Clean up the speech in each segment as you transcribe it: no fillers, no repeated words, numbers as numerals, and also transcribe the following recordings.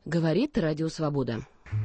Говорит Радио Свобода.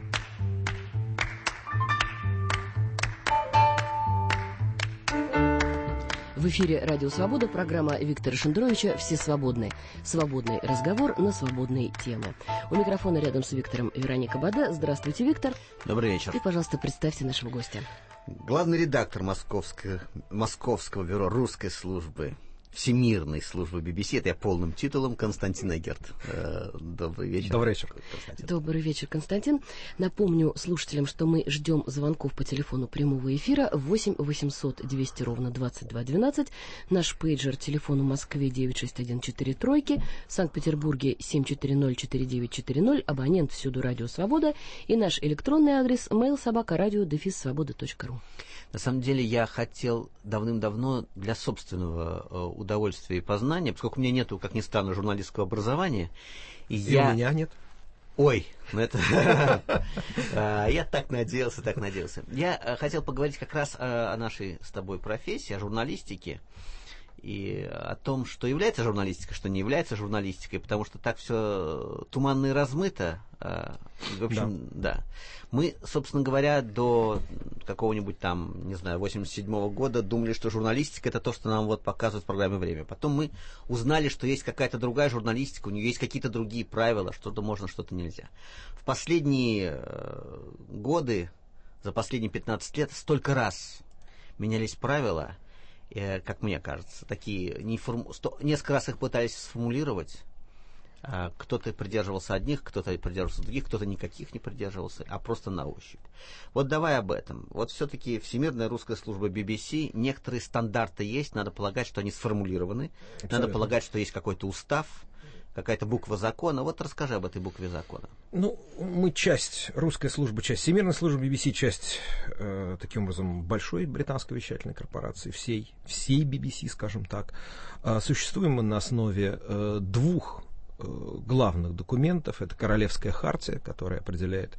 В эфире Радио Свобода, программа Виктора Шендеровича «Все свободны». Свободный разговор на свободные темы. У микрофона рядом с Виктором Вероника Баде. Здравствуйте, Виктор. Добрый вечер. И, пожалуйста, представьте нашего гостя. Главный редактор Московского бюро русской службы, Всемирной службы BBC, это я полным титулом, Константин Эггерт. Добрый вечер. Добрый вечер, Константин. Добрый вечер, Константин. Напомню слушателям, что мы ждем звонков по телефону прямого эфира 8 800 200 ровно 2212. Наш пейджер телефон в Москве 96143, в Санкт-Петербурге 7404940, абонент всюду Радио Свобода и наш электронный адрес mail@radio-svoboda.ru. На самом деле я хотел давным-давно для собственного удовольствия и познания, поскольку у меня нету, как ни странно, журналистского образования. И у меня нет. Ой, ну это... Я так надеялся. Я хотел поговорить как раз о нашей с тобой профессии, о журналистике, и о том, что является журналистикой, что не является журналистикой, потому что так все туманно и размыто. В общем, да. Мы, собственно говоря, до какого-нибудь там, не знаю, 87-го года думали, что журналистика — это то, что нам вот показывают в программе «Время». Потом мы узнали, что есть какая-то другая журналистика, у нее есть какие-то другие правила, что-то можно, что-то нельзя. В последние годы, за последние 15 лет, столько раз менялись правила, как мне кажется, такие несколько раз их пытались сформулировать. Кто-то придерживался одних, кто-то придерживался других, кто-то никаких не придерживался, а просто на ощупь. Вот давай об этом. Вот все-таки Всемирная русская служба BBC, некоторые стандарты есть, надо полагать, что они сформулированы, абсолютно. Надо полагать, что есть какой-то устав, какая-то буква закона. Вот расскажи об этой букве закона. Ну, мы часть, русская служба, часть Всемирной службы BBC, часть, таким образом, большой британской вещательной корпорации, всей BBC, скажем так. Существуем мы на основе двух главных документов. Это Королевская хартия, которая определяет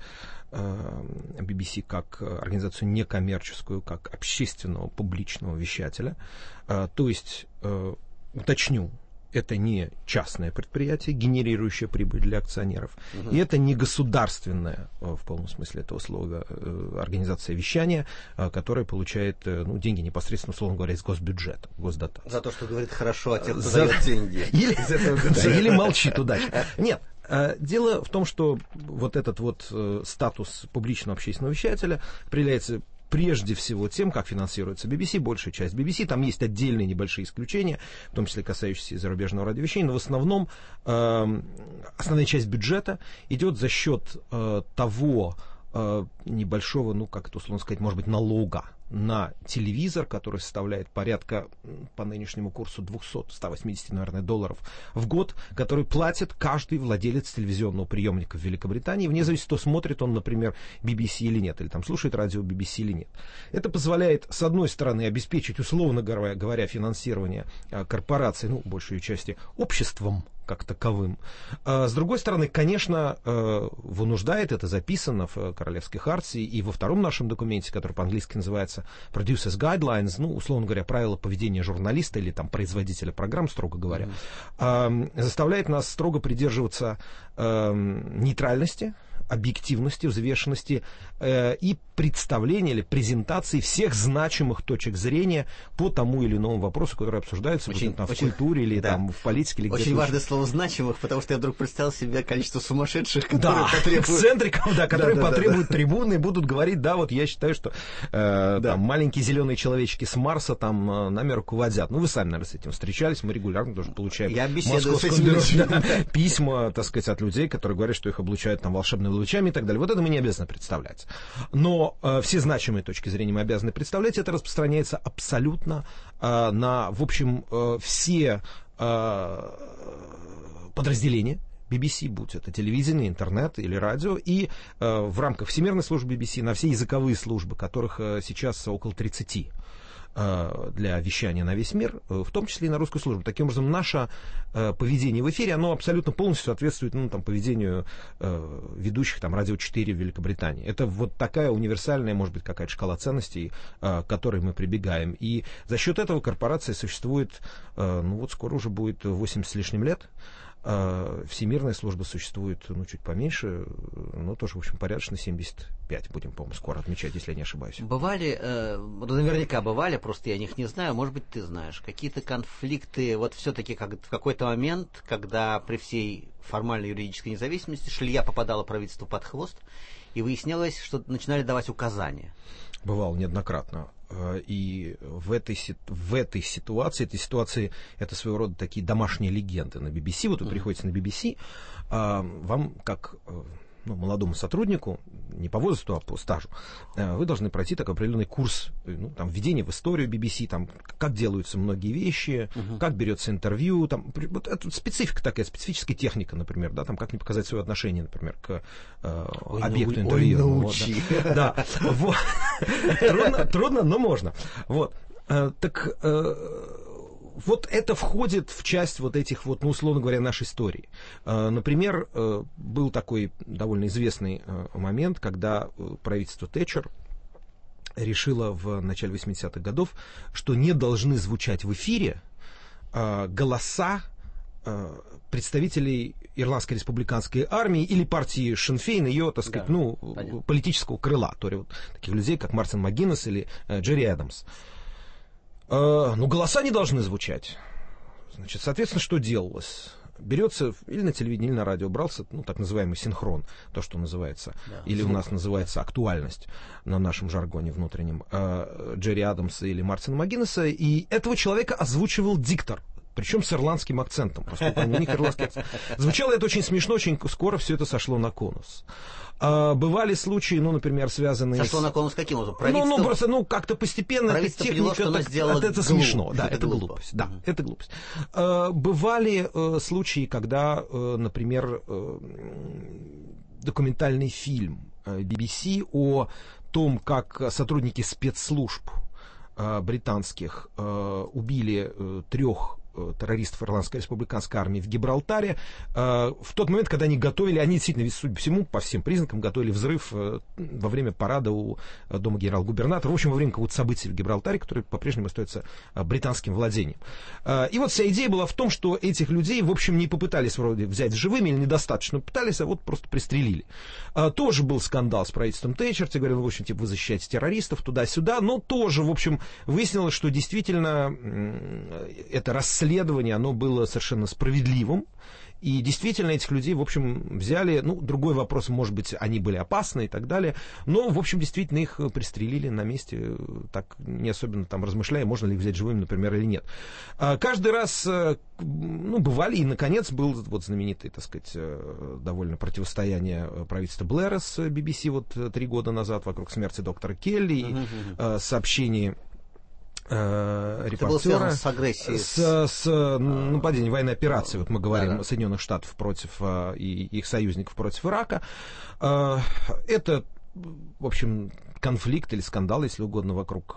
BBC как организацию некоммерческую, как общественного публичного вещателя. То есть, уточню, это не частное предприятие, генерирующее прибыль для акционеров. И это не государственная, в полном смысле этого слова, организация вещания, которая получает деньги непосредственно, условно говоря, из госбюджета, госдотации. За то, что говорит хорошо о тех, кто дает деньги. Или молчит удачно. Нет. Дело в том, что вот этот вот статус публичного общественного вещателя определяется прежде всего тем, как финансируется BBC, большая часть BBC. Там есть отдельные небольшие исключения, в том числе касающиеся зарубежного радиовещания, но в основном основная часть бюджета идет за счет того небольшого, как это условно сказать, может быть, налога на телевизор, который составляет порядка, по нынешнему курсу, 180, наверное, долларов в год, который платит каждый владелец телевизионного приемника в Великобритании, вне зависимости, то смотрит он, например, BBC или нет, или там слушает радио BBC или нет. Это позволяет, с одной стороны, обеспечить, условно говоря, финансирование корпораций, большей части, обществом как таковым. С другой стороны, конечно, вынуждает, это записано в Королевской хартии и во втором нашем документе, который по-английски называется Producers Guidelines, условно говоря, правила поведения журналиста или там производителя программ, строго говоря, заставляет нас строго придерживаться нейтральности, объективности, взвешенности и представления или презентации всех значимых точек зрения по тому или иному вопросу, который обсуждается в культуре или там, в политике. Или очень важное слово «значимых», потому что я вдруг представил себе количество сумасшедших, которые потребуют... эксцентриков, которые потребуют трибуны и будут говорить, я считаю, что там, маленькие зеленые человечки с Марса там нами руководят. Вы сами, наверное, с этим встречались, мы регулярно тоже получаем письма, так сказать, от людей, которые говорят, что их облучают там волшебными лучами и так далее. Вот это мы не обязаны представлять. Но все значимые точки зрения мы обязаны представлять. Это распространяется абсолютно на, в общем, все подразделения BBC, будь это телевидение, интернет или радио, и в рамках Всемирной службы BBC на все языковые службы, которых сейчас около 30 для вещания на весь мир, в том числе и на русскую службу. Таким образом, наше поведение в эфире, оно абсолютно полностью соответствует поведению ведущих Радио 4 в Великобритании. Это вот такая универсальная, может быть, какая-то шкала ценностей, к которой мы прибегаем. И за счет этого корпорация существует, скоро уже будет 80 с лишним лет. Всемирная служба существует, чуть поменьше, но тоже, в общем, порядочно 75 будем, по-моему, скоро отмечать, если я не ошибаюсь. Бывали, наверняка бывали, просто я о них не знаю, может быть, ты знаешь, какие-то конфликты, вот все-таки в какой-то момент, когда при всей формальной юридической независимости шлея попадала правительству под хвост, и выяснялось, что начинали давать указания. Бывало неоднократно. И в этой ситуации, это своего рода такие домашние легенды на BBC. Вот вы приходите на BBC, вам, как молодому сотруднику, не по возрасту, а по стажу, вы должны пройти такой определенный курс, введение в историю BBC, как делаются многие вещи, как берется интервью, вот это специфика такая, специфическая техника, например, да, как не показать свое отношение, например, к объекту интервью. Трудно, но можно. Вот. Вот это входит в часть вот этих условно говоря, нашей истории. Например, был такой довольно известный момент, когда правительство Тэтчер решило в начале 80-х годов, что не должны звучать в эфире голоса представителей Ирландской республиканской армии или партии Шин Фейн, ее, так сказать, политического крыла, таких людей, как Мартин МакГиннес или Джерри Адамс. Голоса не должны звучать. Значит, соответственно, что делалось? Берется или на телевидении, или на радио брался, так называемый синхрон, то, что называется, или у нас называется актуальность на нашем жаргоне внутреннем, Джерри Адамса или Мартина МакГиннеса, и этого человека озвучивал диктор. Причем с ирландским акцентом, поскольку у них ирландский акцент. Звучало это очень смешно, очень скоро все это сошло на конус. Бывали случаи, например, связанные сошло на конус каким образом? Просто, как-то постепенно эта техника... Поняла, что она сделала это смешно, да, это глупость. Да, это глупость. Бывали случаи, когда, например, документальный фильм BBC о том, как сотрудники спецслужб британских убили 3 террористов Ирландской республиканской армии в Гибралтаре, в тот момент, когда они готовили, они действительно, судя по всему, по всем признакам, готовили взрыв во время парада у дома генерал-губернатора, в общем, во время какого-то события в Гибралтаре, которое по-прежнему остается британским владением. И вот вся идея была в том, что этих людей, в общем, не попытались вроде взять живыми или недостаточно пытались, а просто пристрелили. Тоже был скандал с правительством Тэтчер, те говорили, в общем, вы защищаете террористов туда-сюда, но тоже, в общем, выяснилось, что действительно это расследование, оно было совершенно справедливым, и действительно этих людей, в общем, взяли, другой вопрос, может быть, они были опасны и так далее, но, в общем, действительно их пристрелили на месте, так не особенно размышляя, можно ли их взять живыми, например, или нет. Каждый раз, бывали, и, наконец, был знаменитый, так сказать, довольно противостояние правительства Блэра с BBC 3 года назад вокруг смерти доктора Келли, и сообщений репортера. Это было связано с агрессией. С нападением, военной операции, мы говорим, Соединенных Штатов против и их союзников против Ирака. Это, в общем, конфликт или скандал, если угодно, вокруг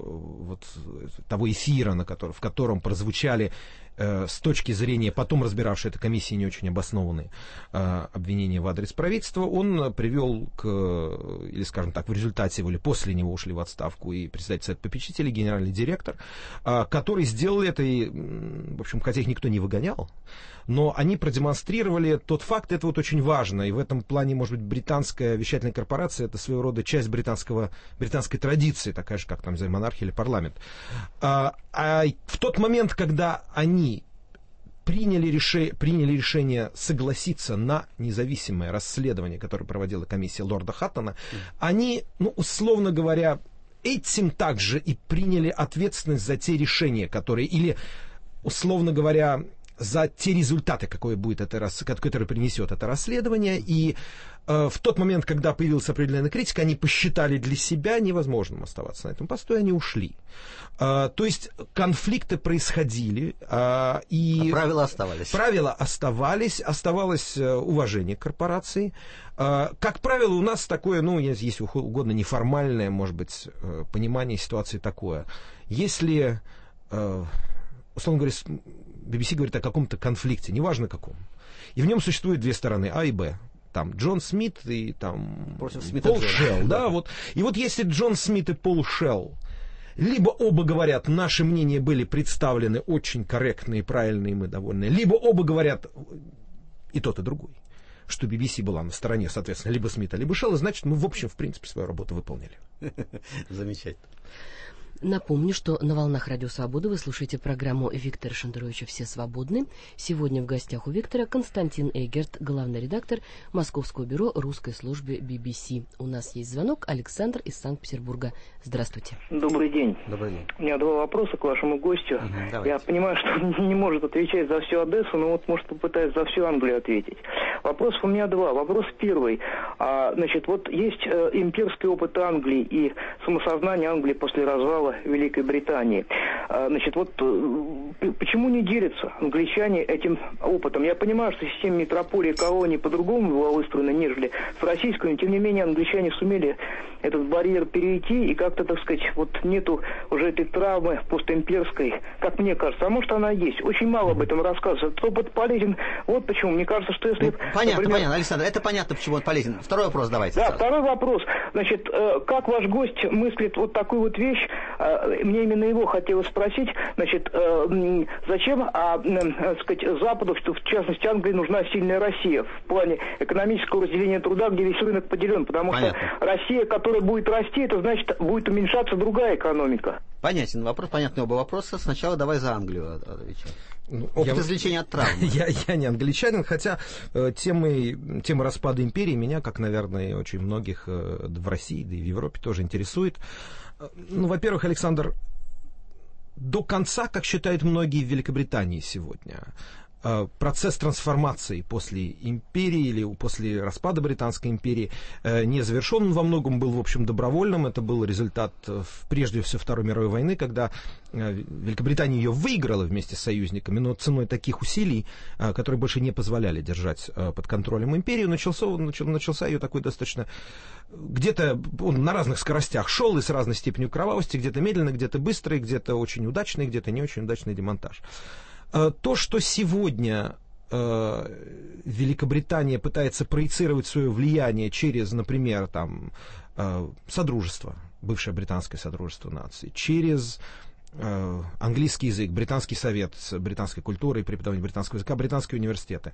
того эфира, в котором прозвучали с точки зрения потом разбиравшей этой комиссии не очень обоснованные обвинения в адрес правительства, он привел или, скажем так, в результате его или после него ушли в отставку и председатель Совета попечителей, генеральный директор, который сделал это, и, в общем, хотя их никто не выгонял, но они продемонстрировали тот факт, это очень важно, и в этом плане, может быть, британская вещательная корпорация — это своего рода часть британской традиции, такая же, как монархия или парламент. В тот момент, когда они приняли решение согласиться на независимое расследование, которое проводила комиссия лорда Хаттона, они, условно говоря, этим также и приняли ответственность за те решения, которые, или, условно говоря, за те результаты, которые принесет это расследование. И в тот момент, когда появилась определенная критика, они посчитали для себя невозможным оставаться на этом посту, и они ушли. То есть конфликты происходили, и правила оставались. Правила оставалось уважение к корпорации. Как правило, у нас такое, если угодно, неформальное, может быть, понимание ситуации такое. Если, условно говоря, BBC говорит о каком-то конфликте, неважно каком, и в нем существует 2 стороны, А и Б. Джон Смит и Пол Шелл. Да, И если Джон Смит и Пол Шелл либо оба говорят, наши мнения были представлены очень корректные, правильные, мы довольны, либо оба говорят, и тот, и другой, что BBC была на стороне, соответственно, либо Смита, либо Шелла, значит, мы, в общем, в принципе, свою работу выполнили. Замечательно. Напомню, что на волнах Радио Свободы вы слушаете программу Виктора Шендеровича «Все свободны». Сегодня в гостях у Виктора Константин Эгерт, главный редактор Московского бюро русской службы BBC. У нас есть звонок. Александр из Санкт-Петербурга. Здравствуйте. Добрый день. Добрый день. У меня 2 вопроса к вашему гостю. Я понимаю, что он не может отвечать за всю Одессу, но вот может попытается за всю Англию ответить. Вопросов у меня 2. Вопрос первый. Значит, вот есть имперский опыт Англии и самосознание Англии после развала Великой Британии. Значит, вот почему не делятся англичане этим опытом? Я понимаю, что система метрополии и колонии по-другому была выстроена, нежели с российской, но тем не менее англичане сумели этот барьер перейти, и как-то, так сказать, вот нету уже этой травмы постимперской, как мне кажется. А может, она есть. Очень мало об этом рассказывается. Этот опыт полезен. Вот почему. Мне кажется, что если... Понятно, Александр, это понятно, почему он полезен. Второй вопрос давайте. Да, второй вопрос. Значит, как ваш гость мыслит вот такую вот вещь? Мне именно его хотелось спросить. Значит, зачем, так сказать, Западу, что в частности Англии, нужна сильная Россия в плане экономического разделения труда, где весь рынок поделен? Потому что Россия, которая будет расти, это значит, будет уменьшаться другая экономика. Понятен вопрос, понятны оба вопроса. Сначала давай за Англию отвечать. Опыт извлечения от травмы. Я не англичанин, хотя тема распада империи меня, как, наверное, и очень многих в России, да и в Европе тоже интересует. Ну, во-первых, Александр, до конца, как считают многие в Великобритании сегодня, процесс трансформации после империи или после распада Британской империи не завершен. Он во многом был, в общем, добровольным. Это был результат, прежде всего, Второй мировой войны, когда Великобритания ее выиграла вместе с союзниками, но ценой таких усилий, которые больше не позволяли держать под контролем империю, начался ее такой достаточно... Где-то он на разных скоростях шел и с разной степенью кровавости, где-то медленно, где-то быстрый, где-то очень удачный, где-то не очень удачный демонтаж. То, что сегодня Великобритания пытается проецировать свое влияние через, например, там, Содружество, бывшее британское Содружество наций, через английский язык, Британский совет британской культуры и преподавания британского языка, британские университеты,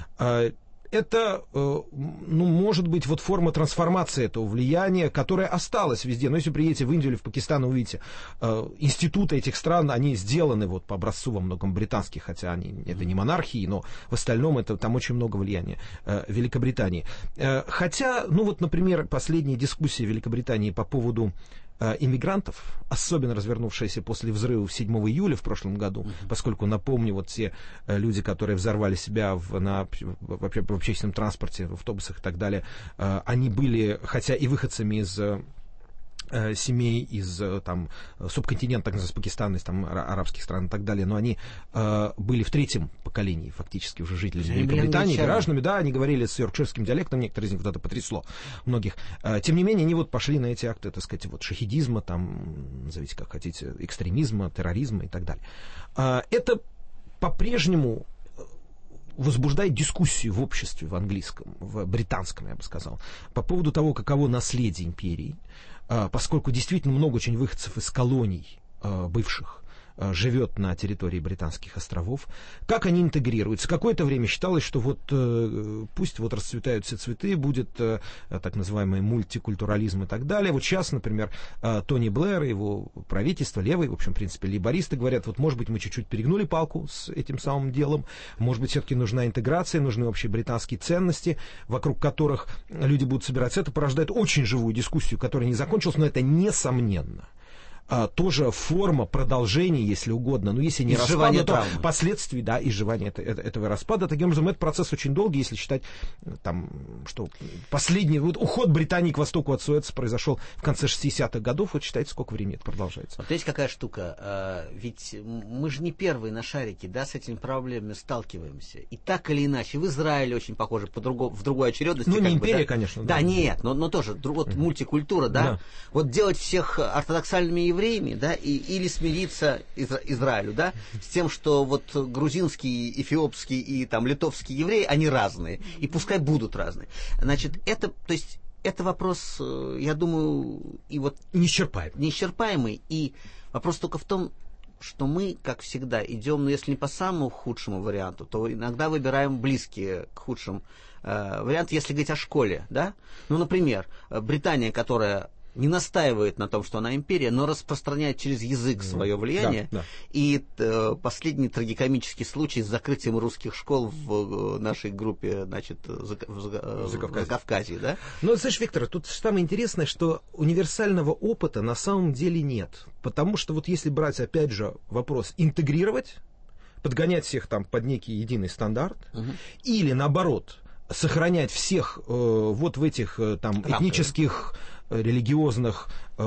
это, может быть, вот форма трансформации этого влияния, которое осталось везде. Но если вы приедете в Индию или в Пакистан, увидите, институты этих стран, они сделаны вот по образцу во многом британских, хотя это не монархии, но в остальном там очень много влияния Великобритании. Хотя, например, последние дискуссии в Великобритании по поводу иммигрантов, особенно развернувшиеся после взрывов 7 июля в прошлом году, поскольку, напомню, вот те люди, которые взорвали себя в общественном транспорте, в автобусах и так далее, они были, хотя и выходцами из семей из субконтинента, так называемого, из Пакистана, из арабских стран и так далее, но они были в 3-м поколении фактически уже жителями Великобритании, гражданами, да, они говорили с йоркширским диалектом, некоторые из них вот это потрясло многих. Тем не менее, они вот пошли на эти акты, так сказать, вот шахидизма, назовите как хотите, экстремизма, терроризма и так далее. Это по-прежнему возбуждает дискуссию в обществе, в английском, в британском, я бы сказал, по поводу того, каково наследие империи, поскольку действительно много очень выходцев из колоний бывших живет на территории Британских островов. Как они интегрируются? Какое-то время считалось, что пусть расцветают все цветы, будет так называемый мультикультурализм и так далее. Вот сейчас, например, Тони Блэр и его правительство, левые, в общем, в принципе, лейбористы говорят, может быть, мы чуть-чуть перегнули палку с этим самым делом, может быть, все-таки нужна интеграция, нужны общие британские ценности, вокруг которых люди будут собираться. Это порождает очень живую дискуссию, которая не закончилась, но это несомненно тоже форма продолжения, если угодно, если не распада, то последствий, да, изживания этого распада. Таким образом, этот процесс очень долгий, если считать, что последний уход Британии к востоку от Суэца произошел в конце 60-х годов. Вот считайте, сколько времени это продолжается. Вот есть какая штука, ведь мы же не первые на шарике, да, с этими проблемами сталкиваемся. И так или иначе, в Израиле очень похоже, в другой очередности. Не империя, конечно. Да, нет, но тоже мультикультура, да. Вот делать всех ортодоксальными евреями, да, или смириться Израилю, да, с тем, что грузинские, эфиопские и литовские евреи, они разные, и пускай будут разные. Значит, это вопрос, я думаю, неисчерпаемый, и вопрос только в том, что мы, как всегда, идем, ну, если не по самому худшему варианту, то иногда выбираем близкие к худшим вариантам, если говорить о школе, да? Ну, например, Британия, которая не настаивает на том, что она империя, но распространяет через язык свое влияние. Да, да. И последний трагикомический случай с закрытием русских школ в нашей группе, значит, в Закавказье, да? Ну, слышишь, Виктор, тут самое интересное, что универсального опыта на самом деле нет. Потому что вот если брать, опять же, вопрос интегрировать, подгонять всех там под некий единый стандарт, или, наоборот, сохранять всех вот в этих там этнических, религиозных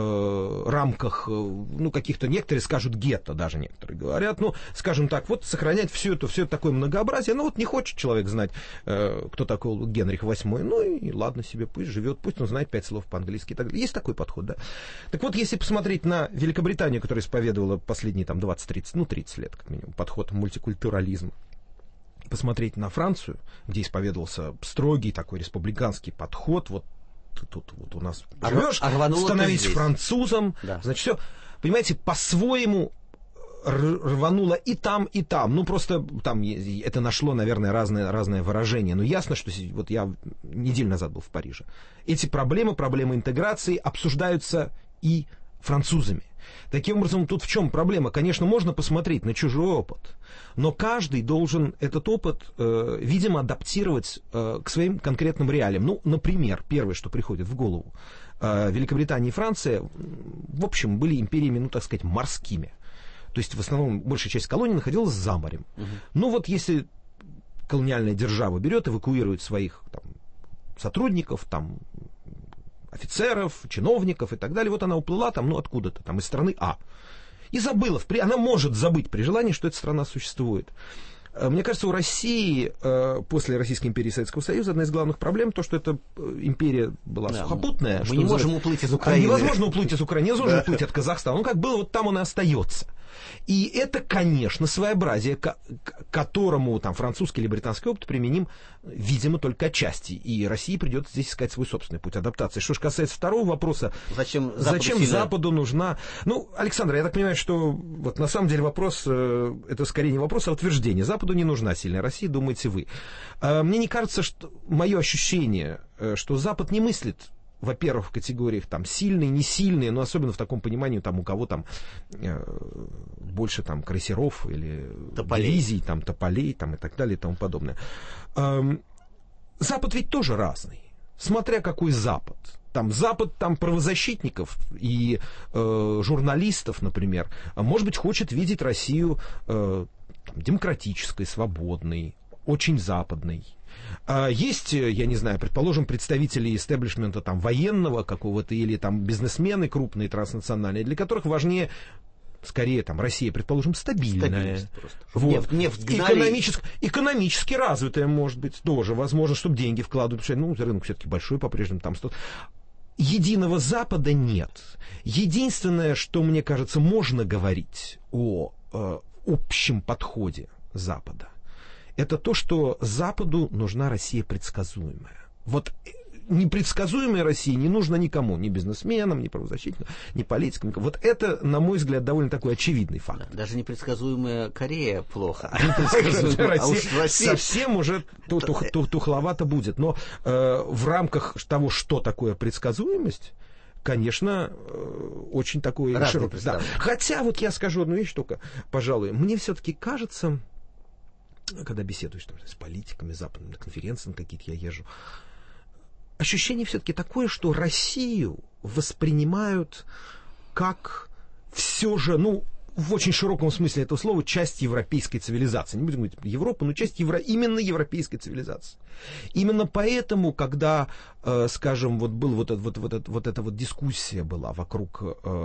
рамках, ну, каких-то, некоторые скажут гетто, даже некоторые говорят, ну, скажем так, вот сохранять все это такое многообразие, ну, вот не хочет человек знать, кто такой Генрих VIII, ну, и ладно себе, пусть живет, пусть он знает 5 слов по-английски и так далее. Есть такой подход, да? Так вот, если посмотреть на Великобританию, которая исповедовала последние там 20-30, ну, 30 лет, как минимум, подход мультикультурализма, посмотреть на Францию, где исповедовался строгий такой республиканский подход, вот тут вот у нас живешь, становись французом, да. Значит, все, понимаете, по-своему рвануло и там, и там. Ну, просто там это нашло, наверное, разное выражение. Но ясно, что вот я неделю назад был в Париже. Эти проблемы интеграции обсуждаются и французами. Таким образом, тут в чем проблема? Конечно, можно посмотреть на чужой опыт, но каждый должен этот опыт, видимо, адаптировать к своим конкретным реалиям. Ну, например, первое, что приходит в голову, Великобритания и Франция, в общем, были империями, ну, так сказать, морскими. То есть, в основном, большая часть колоний находилась за морем. Ну, вот если колониальная держава берет, эвакуирует своих там сотрудников, там, офицеров, чиновников и так далее. Вот она уплыла там, ну, откуда-то, там, из страны А. И забыла. Она может забыть при желании, что эта страна существует. Мне кажется, у России после Российской империи и Советского Союза одна из главных проблем то, что эта империя была сухопутная. Мы не можем уплыть из Украины. Невозможно уплыть из Украины, невозможно уплыть от Казахстана. Ну, как было, вот там он и остается. И это, конечно, своеобразие, к которому там французский или британский опыт применим, видимо, только отчасти. И России придется здесь искать свой собственный путь адаптации. Что же касается второго вопроса, зачем Западу нужна... Ну, Александр, я так понимаю, что вот на самом деле вопрос, это скорее не вопрос, а утверждение. Западу не нужна сильная Россия, думаете вы. Мне не кажется, что мое ощущение, что Запад не мыслит, во-первых, в категориях там сильные, не сильные, но особенно в таком понимании, там, у кого там больше там крейсеров или дивизий, там, тополей там, и так далее и тому подобное. Запад ведь тоже разный, смотря какой Запад. Там Запад там, правозащитников и журналистов, например, может быть, хочет видеть Россию демократической, свободной, очень западной. Есть, я не знаю, предположим, представители истеблишмента там, военного какого-то или там бизнесмены крупные, транснациональные, для которых важнее, скорее, там, Россия, предположим, стабильная. Вот. Нефть экономически развитая, может быть, тоже. Возможно, чтобы деньги вкладывать, потому что рынок все-таки большой по-прежнему. Там единого Запада нет. Единственное, что, мне кажется, можно говорить о общем подходе Запада, это то, что Западу нужна Россия предсказуемая. Вот непредсказуемая Россия не нужна никому, ни бизнесменам, ни правозащитникам, ни политикам. Вот это, на мой взгляд, довольно такой очевидный факт. Да, даже непредсказуемая Корея плохо. Россия совсем уже тухловато будет. Но в рамках того, что такое предсказуемость, конечно, очень такой широкий. Да. Хотя вот я скажу одну вещь только, пожалуй, мне все-таки кажется, когда беседуешь там, с политиками, западными, на конференции на какие-то я езжу, ощущение все-таки такое, что Россию воспринимают как все же, ну, в очень широком смысле этого слова, часть европейской цивилизации. Не будем говорить Европа, но часть именно европейской цивилизации. Именно поэтому, когда, скажем, вот был вот эта дискуссия была вокруг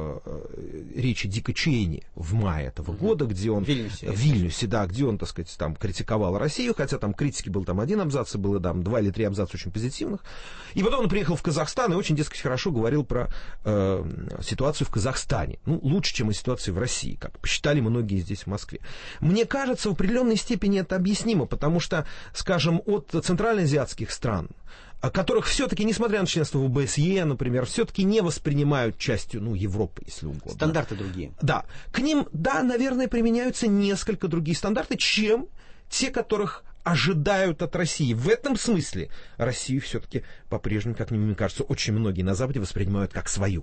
речи Дика Чейни в мае этого года, где он в Вильнюсе, да, где он, так сказать, там критиковал Россию, хотя там критики был там один абзац, и было там 2 или 3 абзаца очень позитивных. И потом он приехал в Казахстан и очень, дескать, хорошо говорил про ситуацию в Казахстане. Ну, лучше, чем и ситуацию в России, как посчитали многие здесь в Москве. Мне кажется, в определенной степени это объяснимо, потому что, скажем, от центральноазиатских стран которых все-таки, несмотря на членство в ОБСЕ, например, все-таки не воспринимают частью, Европы, если угодно. Стандарты другие. Да. К ним, да, наверное, применяются несколько другие стандарты, чем те, которых ожидают от России. В этом смысле Россию все-таки по-прежнему, как мне кажется, очень многие на Западе воспринимают как свою.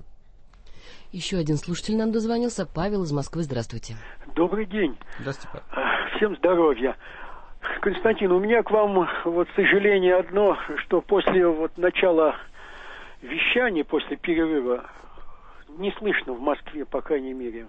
Еще один слушатель нам дозвонился. Павел из Москвы. Здравствуйте. Добрый день. Здравствуйте, Павел. Всем здоровья. Константин, у меня к вам сожаление одно, что после начала вещания, после перерыва, не слышно в Москве, по крайней мере,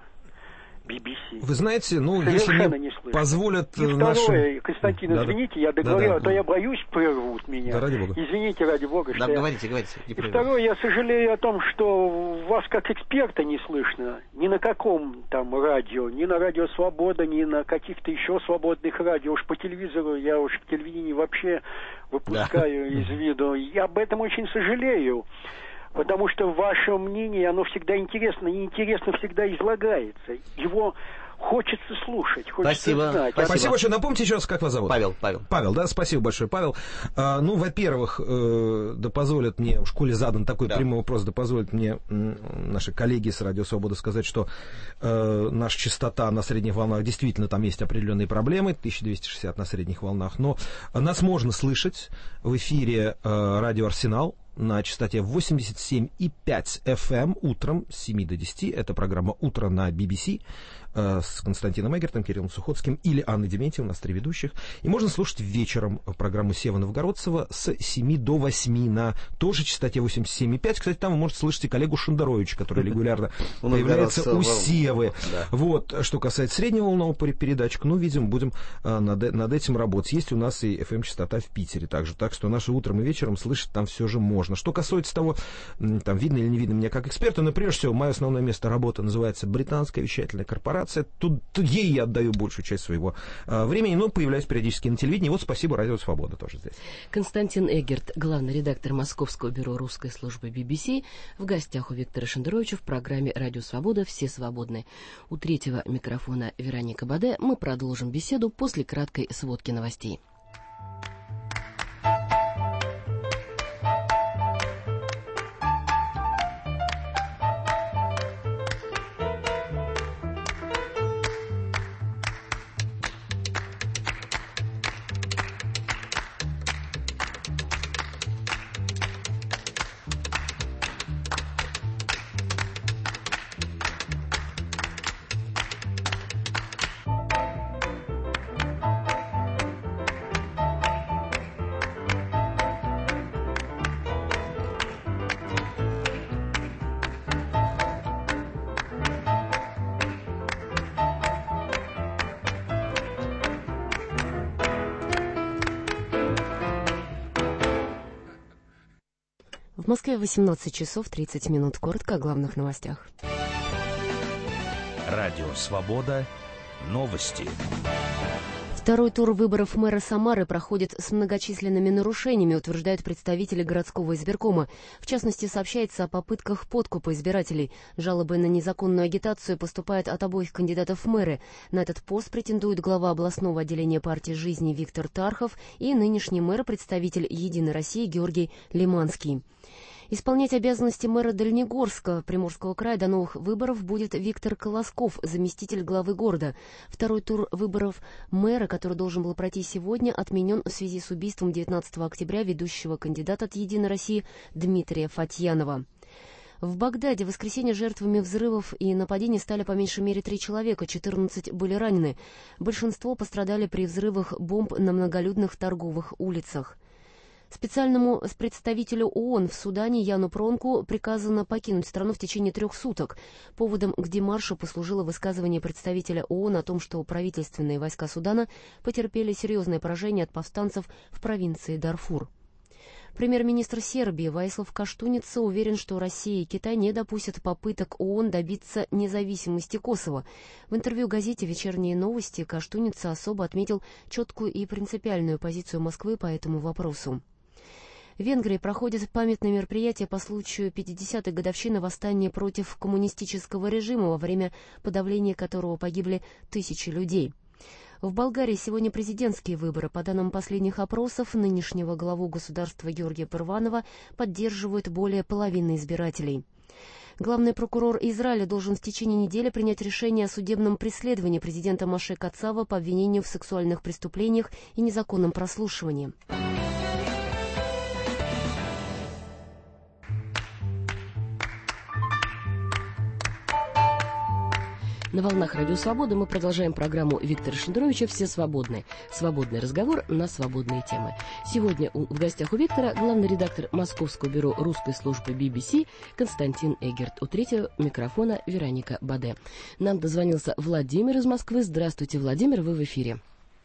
BBC. Вы знаете, если мне позволят и второе, Константин, извините, я договорил, а то я боюсь, прервут меня. Да, ради бога. Извините, ради бога. Да, говорите. И второе, я сожалею о том, что вас как эксперта не слышно ни на каком там радио, ни на Радио Свобода, ни на каких-то еще свободных радио. Уж по телевизору, я уж в телевидении вообще выпускаю из виду. Я об этом очень сожалею. Потому что ваше мнение, оно всегда интересно, и интересно всегда излагается. Его хочется слушать, хочется знать. Спасибо большое. Напомните еще раз, как вас зовут? Павел, да, спасибо большое, Павел. Во-первых, да позволят мне, в школе задан такой прямой вопрос, да позволят мне наши коллеги с Радио Свобода сказать, что наша частота на средних волнах, действительно, там есть определенные проблемы, 1260 на средних волнах, но нас можно слышать в эфире Радио Арсенал на частоте 87,5 FM утром с 7 до 10. Это программа «Утро» на BBC с Константином Эгертом, Кириллом Сухоцким или Анной Дементьевой, у нас 3 ведущих. И можно слушать вечером программу Севы Новгородцева с 7 до 8 на тоже частоте 87,5. Кстати, там вы можете слышать и коллегу Шандаровича, который регулярно появляется у Севы. Вот, что касается средневолнового передатчика, видимо, будем над этим работать. Есть у нас и FM-частота в Питере также, так что наше утром и вечером слышать там все же можно. Что касается того, там видно или не видно меня как эксперта, но прежде всего, мое основное место работы называется Британская вещательная корпорация. Тут ей я отдаю большую часть своего времени, но появляюсь периодически на телевидении. Вот спасибо, Радио Свобода тоже здесь. Константин Эгерт, главный редактор Московского бюро русской службы BBC, в гостях у Виктора Шендеровича в программе «Радио Свобода. Все свободны». У третьего микрофона Вероника Баде. Мы продолжим беседу после краткой сводки новостей. В Москве 18 часов 30 минут. Коротко о главных новостях. Радио Свобода. Новости. Второй тур выборов мэра Самары проходит с многочисленными нарушениями, утверждают представители городского избиркома. В частности, сообщается о попытках подкупа избирателей. Жалобы на незаконную агитацию поступают от обоих кандидатов в мэры. На этот пост претендует глава областного отделения партии «Жизни» Виктор Тархов и нынешний мэр, представитель «Единой России» Георгий Лиманский. Исполнять обязанности мэра Дальнегорска Приморского края до новых выборов будет Виктор Колосков, заместитель главы города. Второй тур выборов мэра, который должен был пройти сегодня, отменен в связи с убийством 19 октября ведущего кандидата от «Единой России» Дмитрия Фатьянова. В Багдаде в воскресенье жертвами взрывов и нападений стали по меньшей мере 3 человека, 14 были ранены. Большинство пострадали при взрывах бомб на многолюдных торговых улицах. Специальному представителю ООН в Судане Яну Пронку приказано покинуть страну в течение 3 суток. Поводом к демаршу послужило высказывание представителя ООН о том, что правительственные войска Судана потерпели серьезное поражение от повстанцев в провинции Дарфур. Премьер-министр Сербии Воислав Каштуница уверен, что Россия и Китай не допустят попыток ООН добиться независимости Косово. В интервью газете «Вечерние новости» Каштуница особо отметил четкую и принципиальную позицию Москвы по этому вопросу. В Венгрии проходит памятное мероприятие по случаю 50-й годовщины восстания против коммунистического режима, во время подавления которого погибли тысячи людей. В Болгарии сегодня президентские выборы. По данным последних опросов, нынешнего главу государства Георгия Пырванова поддерживают более половины избирателей. Главный прокурор Израиля должен в течение недели принять решение о судебном преследовании президента Моше Кацава по обвинению в сексуальных преступлениях и незаконном прослушивании. На волнах Радио Свобода мы продолжаем программу Виктора Шендеровича «Все свободны». Свободный разговор на свободные темы. Сегодня в гостях у Виктора главный редактор Московского бюро русской службы BBC Константин Эгерт. У третьего микрофона Вероника Баде. Нам дозвонился Владимир из Москвы. Здравствуйте, Владимир, вы в эфире.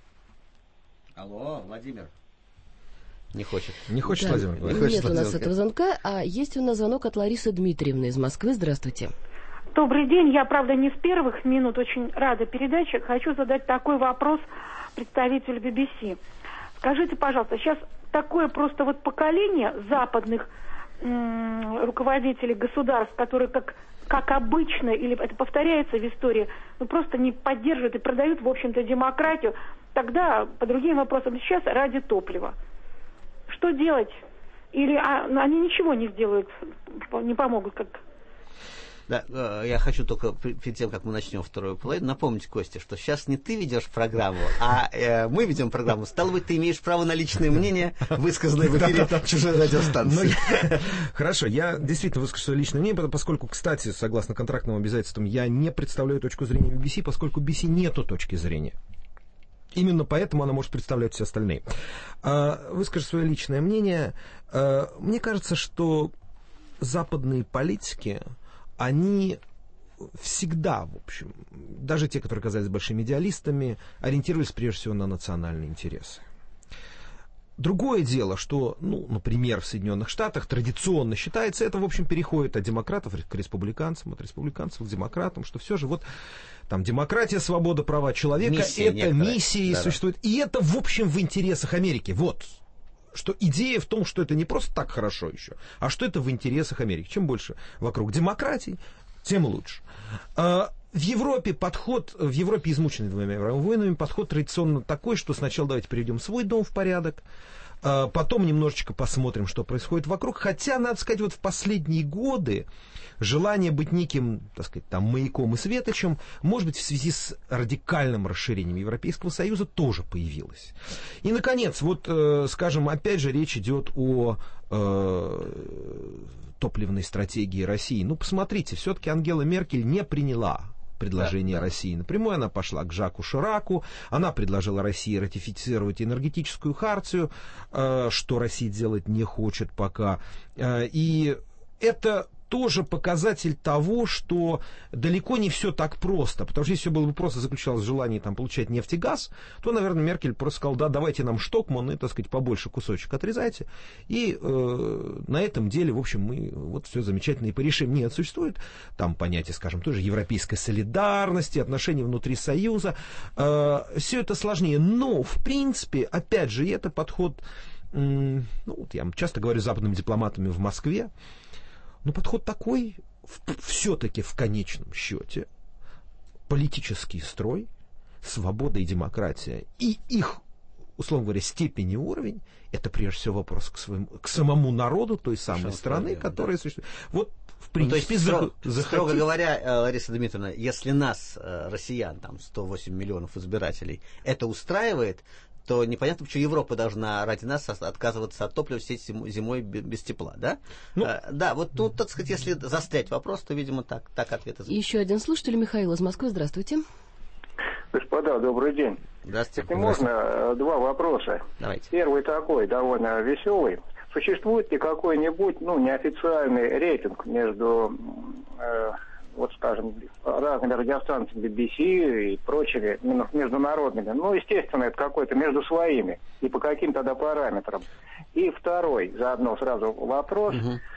Алло, Владимир. Не хочет. Не хочет, да, Владимир. Нет у нас этого звонка, а есть у нас звонок от Ларисы Дмитриевны из Москвы. Здравствуйте. Добрый день. Я, правда, не с первых минут, очень рада передаче. Хочу задать такой вопрос представителю BBC. Скажите, пожалуйста, сейчас такое просто вот поколение западных руководителей государств, которые как обычно, или это повторяется в истории, ну просто не поддерживают и продают, в общем-то, демократию, тогда по другим вопросам, сейчас ради топлива. Что делать? Или они ничего не сделают, не помогут, как... Да, я хочу только перед тем, как мы начнем вторую половину, напомнить, Костя, что сейчас не ты ведешь программу, а мы ведем программу. Стало быть, ты имеешь право на личное мнение, высказанное в эфире чужой радиостанции. Хорошо, я действительно выскажу свое личное мнение, поскольку, кстати, согласно контрактным обязательствам, я не представляю точку зрения BBC, поскольку BBC нету точки зрения. Именно поэтому она может представлять все остальные. Выскажу свое личное мнение. Мне кажется, что западные политики... они всегда, в общем, даже те, которые казались большими идеалистами, ориентировались прежде всего на национальные интересы. Другое дело, что, например, в Соединенных Штатах традиционно считается, это, в общем, переходит от демократов к республиканцам, от республиканцев к демократам, что все же вот там демократия, свобода, права человека, это миссии существуют. И это, в общем, в интересах Америки. Вот. Что идея в том, что это не просто так хорошо еще, а что это в интересах Америки. Чем больше вокруг демократии, тем лучше. В Европе измученный двумя мировыми войнами, подход традиционно такой, что сначала давайте приведем свой дом в порядок, потом немножечко посмотрим, что происходит вокруг. Хотя, надо сказать, вот в последние годы желание быть неким, так сказать, там, маяком и светочем, может быть, в связи с радикальным расширением Европейского Союза тоже появилось. И, наконец, вот, скажем, опять же, речь идет о топливной стратегии России. Посмотрите, все-таки Ангела Меркель не приняла предложение России напрямую. Она пошла к Жаку Шираку, она предложила России ратифицировать энергетическую хартию, что Россия делать не хочет пока. И это тоже показатель того, что далеко не все так просто. Потому что если все было бы просто заключалось в желании получать нефть и газ, то, наверное, Меркель просто сказала, да, давайте нам Штокман и, так сказать, побольше кусочек отрезайте. И на этом деле, в общем, мы вот все замечательно и порешим. Нет, существует там понятие, скажем, тоже европейской солидарности, отношений внутри Союза. Все это сложнее. Но, в принципе, опять же, это подход, вот я часто говорю с западными дипломатами в Москве, но подход такой, все-таки в конечном счете, политический строй, свобода и демократия, и их, условно говоря, степень и уровень, это прежде всего вопрос к самому народу той самой страны, которая существует. Вот, в принципе, то есть, строго говоря, Лариса Дмитриевна, если нас, россиян, 108 миллионов избирателей, это устраивает, то непонятно, почему Европа должна ради нас отказываться от топлива, сидеть зимой без тепла, да? Да, вот тут, так сказать, если застрять вопрос, то, видимо, так ответ. Еще один слушатель, Михаил из Москвы, здравствуйте. Господа, добрый день. Здравствуйте. Если можно, два вопроса. Давайте. Первый такой, довольно веселый. Существует ли какой-нибудь, неофициальный рейтинг между, скажем, разными радиостанциями BBC и прочими международными? Естественно, это какой-то между своими. И по каким тогда параметрам? И второй, заодно сразу вопрос.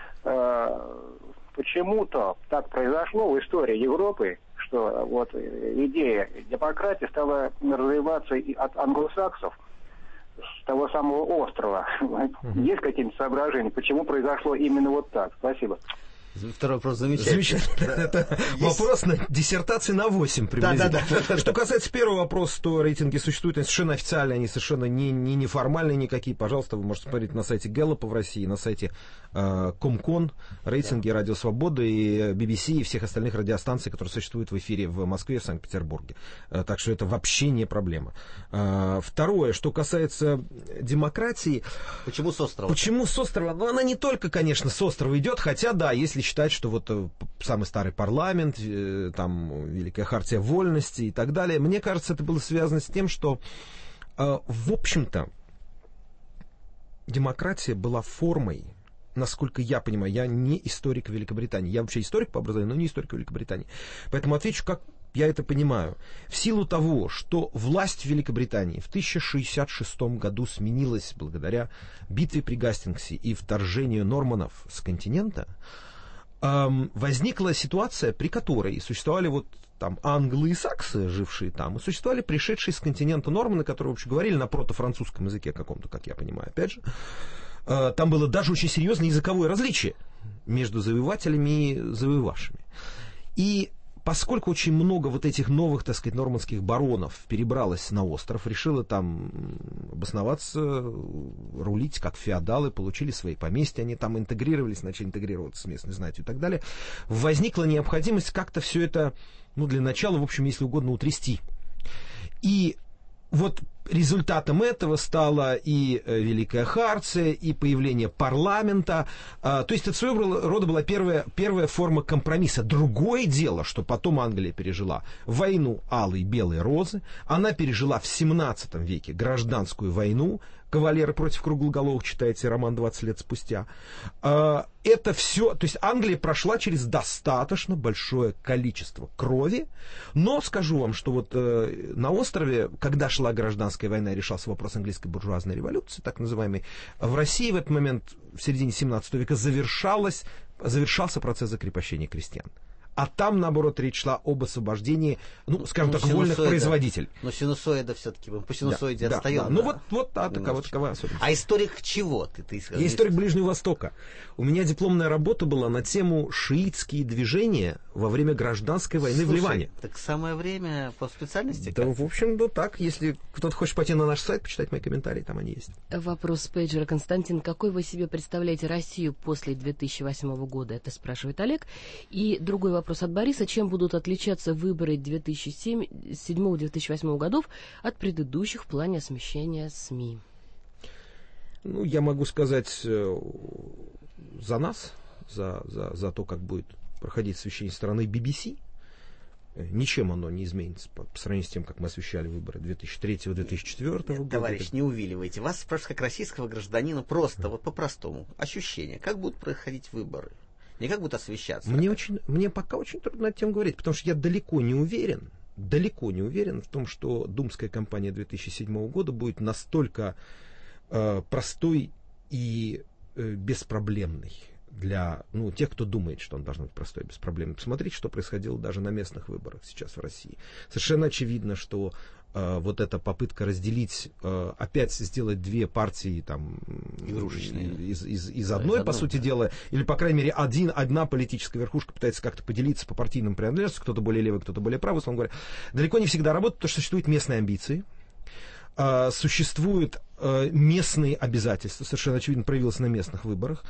Почему-то так произошло в истории Европы, что вот идея демократии стала развиваться и от англосаксов, с того самого острова. Есть какие-нибудь соображения, почему произошло именно вот так? Спасибо. Второй вопрос замечательный. Это вопрос на диссертации на 8 приблизительно. Что касается первого вопроса, то рейтинги существуют, они совершенно официальные, они совершенно не неформальные никакие. Пожалуйста, вы можете смотреть на сайте Гэллопа в России, на сайте Комкон, рейтинги Радио Свобода и BBC и всех остальных радиостанций, которые существуют в эфире в Москве и в Санкт-Петербурге. Так что это вообще не проблема. Второе, что касается демократии. Почему с острова? Почему с острова? Ну, она не только, конечно, с острова идет, хотя, да, если считать, что вот самый старый парламент, там Великая Хартия Вольности и так далее, мне кажется, это было связано с тем, что, в общем-то, демократия была формой, насколько я понимаю, я не историк Великобритании, я вообще историк по образованию, но не историк Великобритании, поэтому отвечу, как я это понимаю. В силу того, что власть в Великобритании в 1066 году сменилась благодаря битве при Гастингсе и вторжению норманнов с континента, возникла ситуация, при которой существовали вот там англы и саксы, жившие там, и существовали пришедшие с континента норманы, которые вообще говорили на протофранцузском языке каком-то, как я понимаю, опять же. Там было даже очень серьезное языковое различие между завоевателями и завоевавшими. И поскольку очень много вот этих новых, так сказать, нормандских баронов перебралось на остров, решило там обосноваться, рулить как феодалы, получили свои поместья, они там интегрировались, начали интегрироваться с местной знатью и так далее, возникла необходимость как-то все это, ну, для начала, в общем, если угодно, утрясти. И вот результатом этого стала и Великая Хартия, и появление парламента. То есть это своего рода была первая форма компромисса. Другое дело, что потом Англия пережила войну Алой и Белой Розы. Она пережила в 17 веке гражданскую войну. «Кавалеры против круглоголовых», читайте роман 20 лет спустя. Это все, то есть Англия прошла через достаточно большое количество крови, но скажу вам, что вот на острове, когда шла гражданская война и решался вопрос английской буржуазной революции, так называемой, в России в этот момент, в середине 17 века, завершался процесс закрепощения крестьян. А там, наоборот, речь шла об освобождении, ну, скажем так, вольных производителей. Но синусоида все-таки, по синусоиде отстаем. Ну, такова особенность. А историк чего? Я историк Ближнего Востока. У меня дипломная работа была на тему шиитские движения во время гражданской войны в Ливане. Так самое время по специальности? Да, в общем, да так. Если кто-то хочет пойти на наш сайт, почитать мои комментарии, там они есть. Вопрос с пейджера. Константин, какой вы себе представляете Россию после 2008 года? Это спрашивает Олег. И другой вопрос от Бориса. Чем будут отличаться выборы 2007-2008 годов от предыдущих в плане освещения СМИ? Ну, я могу сказать за нас, за то, как будет проходить освещение стороны BBC. Ничем оно не изменится по сравнению с тем, как мы освещали выборы 2003-2004 года. Товарищ, не увиливайте. Вас спрашивают как российского гражданина просто, вот по-простому. Ощущение, как будут проходить выборы? Не как будут освещаться? Мне пока очень трудно над тем говорить, потому что я далеко не уверен в том, что думская кампания 2007 года будет настолько простой и беспроблемной для тех, кто думает, что он должен быть простой и беспроблемный. Посмотрите, что происходило даже на местных выборах сейчас в России. Совершенно очевидно, что вот эта попытка разделить, опять сделать две партии там, игрушечные из одной, по сути дела, или, по крайней мере, одна политическая верхушка пытается как-то поделиться по партийным принадлежностям, кто-то более левый, кто-то более правый, условно говоря, далеко не всегда работает, потому что существуют местные амбиции, существуют местные обязательства, совершенно очевидно проявилось на местных выборах.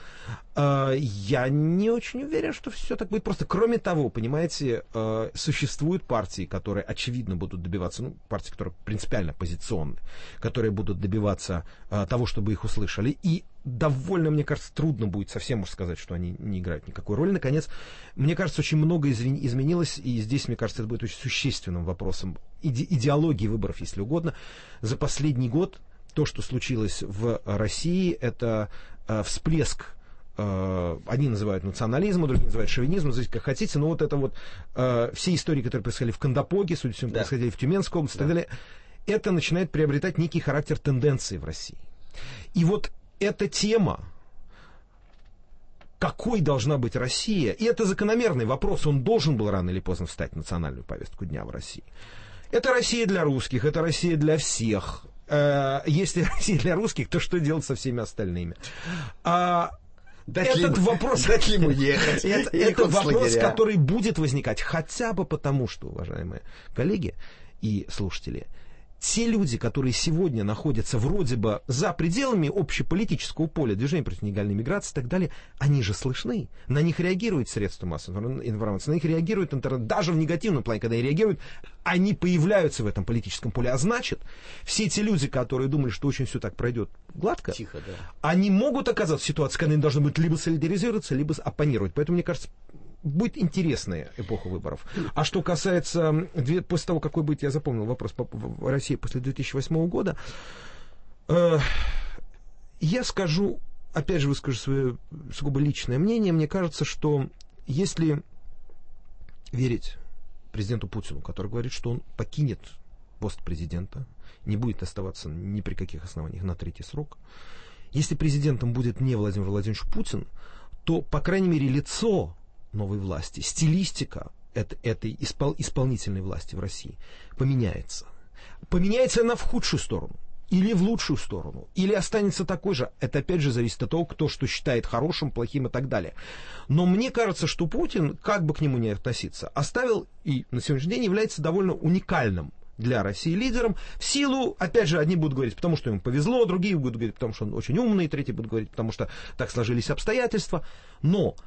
Я не очень уверен, что все так будет просто. Кроме того, понимаете, существуют партии, которые очевидно будут добиваться, партии, которые принципиально оппозиционны, которые будут добиваться того, чтобы их услышали. И довольно, мне кажется, трудно будет совсем уж сказать, что они не играют никакой роли. Наконец, мне кажется, очень много изменилось, и здесь, мне кажется, это будет очень существенным вопросом идеологии выборов, если угодно. За последний год то, что случилось в России, это всплеск, они называют национализмом, другие называют шовинизмом, называйте как хотите, но вот это вот все истории, которые происходили в Кандапоге, судя по всему, происходили в Тюменской области и так далее, это начинает приобретать некий характер тенденции в России. И вот эта тема, какой должна быть Россия, и это закономерный вопрос, он должен был рано или поздно встать в национальную повестку дня в России. Это Россия для русских, это Россия для всех. Если Россия для русских, то что делать со всеми остальными? Этот вопрос, дать ли ему ехать? Это вопрос, который будет возникать хотя бы потому, что, уважаемые коллеги и слушатели, те люди, которые сегодня находятся вроде бы за пределами общеполитического поля, движения против нелегальной миграции и так далее, они же слышны. На них реагируют средства массовой информации, на них реагирует интернет, даже в негативном плане, когда они реагируют, они появляются в этом политическом поле. А значит, все эти люди, которые думали, что очень все так пройдет гладко, тихо, да, они могут оказаться в ситуации, когда они должны быть либо солидаризироваться, либо оппонировать. Поэтому, мне кажется, будет интересная эпоха выборов. А что касается, после того, какой будет, я запомнил вопрос по России после 2008 года, я скажу, опять же выскажу свое сугубо личное мнение, мне кажется, что если верить президенту Путину, который говорит, что он покинет пост президента, не будет оставаться ни при каких основаниях на третий срок, если президентом будет не Владимир Владимирович Путин, то, по крайней мере, лицо новой власти, стилистика этой исполнительной власти в России поменяется. Поменяется она в худшую сторону или в лучшую сторону, или останется такой же. Это опять же зависит от того, кто что считает хорошим, плохим и так далее. Но мне кажется, что Путин, как бы к нему ни относиться, оставил и на сегодняшний день является довольно уникальным для России лидером, в силу, опять же, одни будут говорить, потому что ему повезло, другие будут говорить, потому что он очень умный, третьи будут говорить, потому что так сложились обстоятельства. Но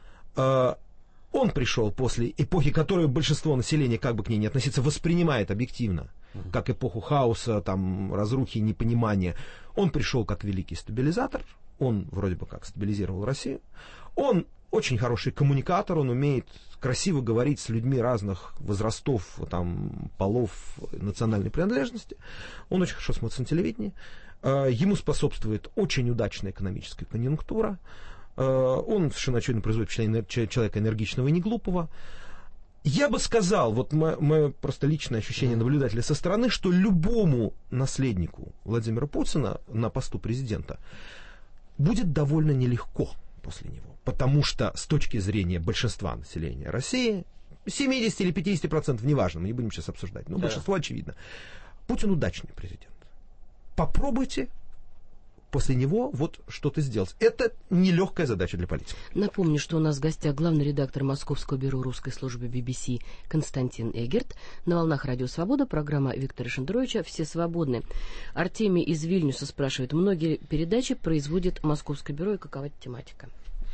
он пришел после эпохи, которую большинство населения, как бы к ней ни относиться, воспринимает объективно, как эпоху хаоса, там, разрухи, непонимания. Он пришел как великий стабилизатор, он вроде бы как стабилизировал Россию. Он очень хороший коммуникатор, он умеет красиво говорить с людьми разных возрастов, там, полов, национальной принадлежности. Он очень хорошо смотрится на телевидении. Ему способствует очень удачная экономическая конъюнктура. Он совершенно очевидно производит впечатление человека энергичного и неглупого. Я бы сказал, вот мое просто личное ощущение наблюдателя со стороны, что любому наследнику Владимира Путина на посту президента будет довольно нелегко после него. Потому что с точки зрения большинства населения России, 70 или 50%, неважно, мы не будем сейчас обсуждать, но большинство очевидно, Путин удачный президент. Попробуйте после него вот что-то сделать. Это нелегкая задача для политиков. Напомню, что у нас в гостях главный редактор Московского бюро русской службы BBC Константин Эгерт. На волнах Радио Свобода программа Виктора Шендеровича «Все свободны». Артемий из Вильнюса спрашивает, многие передачи производит Московское бюро, и какова тематика?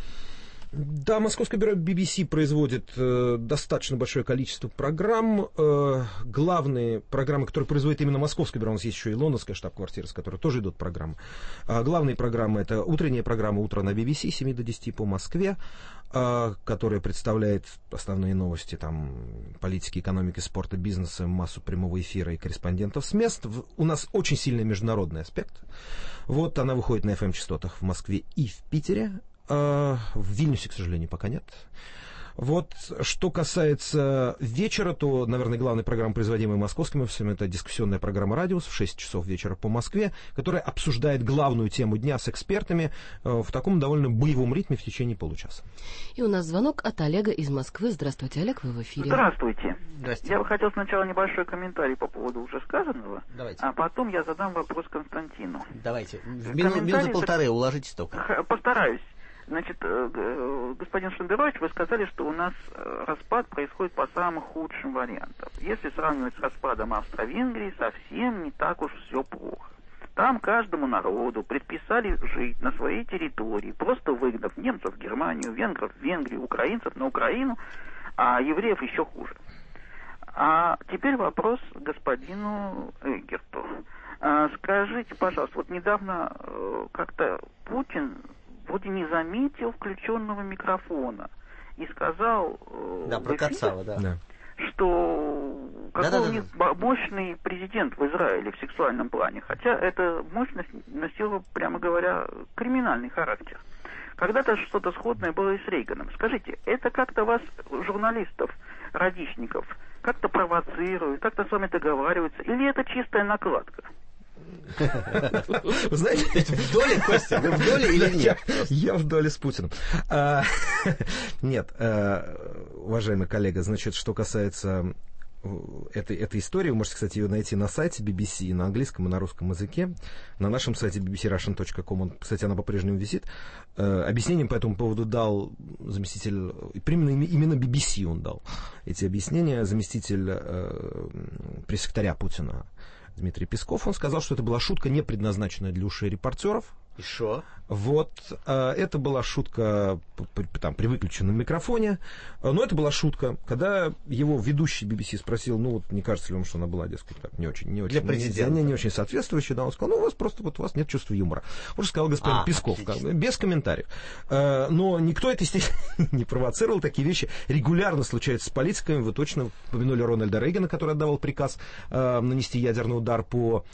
Да, Московское бюро BBC производит достаточно большое количество программ. Главные программы, которые производит именно Московское бюро, у нас есть еще и лондонская штаб-квартира, с которой тоже идут программы. Главные программы — это утренняя программа «Утро на BBC» с 7 до 10 по Москве, которая представляет основные новости там, политики, экономики, спорта, бизнеса, массу прямого эфира и корреспондентов с мест. У нас очень сильный международный аспект. Вот она выходит на FM-частотах в Москве и в Питере. В Вильнюсе, к сожалению, пока нет. Вот, что касается вечера, то, наверное, главная программа, производимая московским офисом, это дискуссионная программа «Радиус» в 6 часов вечера по Москве, которая обсуждает главную тему дня с экспертами в таком довольно боевом ритме в течение получаса. И у нас звонок от Олега из Москвы. Здравствуйте, Олег, вы в эфире. Здравствуйте. Здравствуйте. Я бы хотел сначала небольшой комментарий по поводу уже сказанного, Давайте. А потом я задам вопрос Константину. Давайте. Минуты полторы, уложитесь только. Постараюсь. Значит, господин Шендерович, вы сказали, что у нас распад происходит по самым худшим вариантам. Если сравнивать с распадом Австро-Венгрии, совсем не так уж все плохо. Там каждому народу предписали жить на своей территории, просто выгнав немцев в Германию, венгров в Венгрию, украинцев на Украину, а евреев еще хуже. А теперь вопрос господину Эгерту. Скажите, пожалуйста, вот недавно как-то Путин вроде не заметил включенного микрофона и сказал про Кацава, что какой у них мощный президент в Израиле в сексуальном плане, хотя эта мощность носила, прямо говоря, криминальный характер. Когда-то что-то сходное было и с Рейганом. Скажите, это как-то вас, журналистов, радищников, как-то провоцирует, как-то с вами договаривается, или это чистая накладка? Вы знаете, в доле, Костя, вы в доле или нет? Я в доле с Путиным. Нет, уважаемый коллега, значит, что касается этой истории, вы можете, кстати, ее найти на сайте BBC, на английском и на русском языке, на нашем сайте bbcrussian.com, кстати, она по-прежнему висит. Объяснением по этому поводу дал заместитель, именно BBC он дал эти объяснения, заместитель пресс-секретаря Путина Дмитрий Песков. Он сказал, что это была шутка, не предназначенная для ушей репортеров. И шо? Вот, это была шутка при выключенном микрофоне, но это была шутка, когда его ведущий BBC спросил, ну вот не кажется ли вам, что она была, дескать, так, не очень для президента не очень соответствующая, да, он сказал, ну у вас нет чувства юмора. Он же сказал господин Песков, без комментариев. Но никто это, естественно, не провоцировал, такие вещи регулярно случаются с политиками. Вы точно упомянули Рональда Рейгана, который отдавал приказ нанести ядерный удар по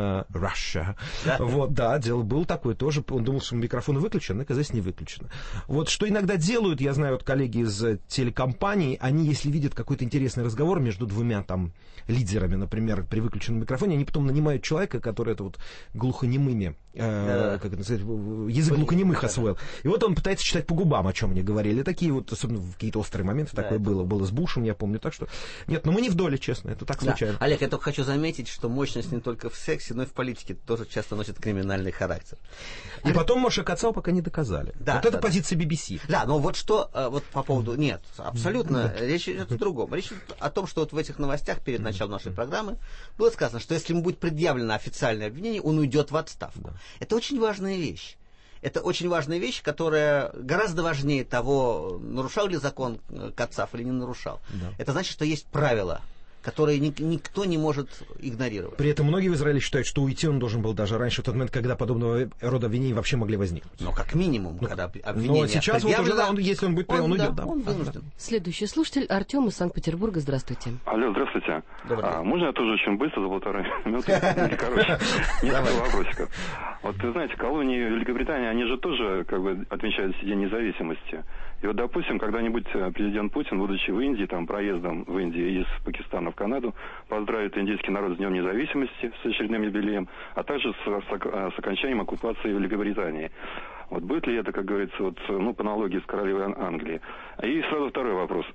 Russia. Да. Вот, да, дело было такое тоже, он думал, что микрофон выключен, оказалось, не выключено. Вот что иногда делают, я знаю, вот коллеги из телекомпаний, они, если видят какой-то интересный разговор между двумя там лидерами, например, при выключенном микрофоне, они потом нанимают человека, который это вот глухонемыми, как это называется, язык глухонемых освоил. И вот он пытается читать по губам, о чем мне говорили. Такие вот, особенно в какие-то острые моменты, такое было. Было с Бушем, я помню. Так что, нет, но мы не в доле, честно, это так случайно. Олег, я только хочу заметить, что мощность не только в сексе, но и в политике тоже часто носит криминальный характер. И потом Моше Кацау пока не доказали. Да, вот это позиция BBC. Да, но вот что, вот по поводу... Нет, абсолютно, речь идет о другом. Речь идет о том, что вот в этих новостях перед началом нашей программы было сказано, что если ему будет предъявлено официальное обвинение, он уйдет в отставку. Да. Это очень важная вещь. Это очень важная вещь, которая гораздо важнее того, нарушал ли закон Кацав или не нарушал. Да. Это значит, что есть правила, которые никто не может игнорировать. При этом многие в Израиле считают, что уйти он должен был даже раньше, в тот момент, когда подобного рода обвинения вообще могли возникнуть. Но как минимум, когда обвинение... Но сейчас вот уже, если он будет, он уйдет. Да, он вынужден. Следующий слушатель Артем из Санкт-Петербурга. Здравствуйте. Алло, здравствуйте. Можно я тоже очень быстро, за 1,5 минуты? Короче, несколько вопросиков. Вот, вы знаете, колонии Великобритании, они же тоже как бы отмечают День независимости. И вот, допустим, когда-нибудь президент Путин, будучи в Индии, там, проездом в Индии из Пакистана в Канаду, поздравит индийский народ с Днем независимости, с очередным юбилеем, а также с окончанием оккупации Великобритании. Вот будет ли это, как говорится, вот, ну, по аналогии с королевой Англии? И сразу второй вопрос.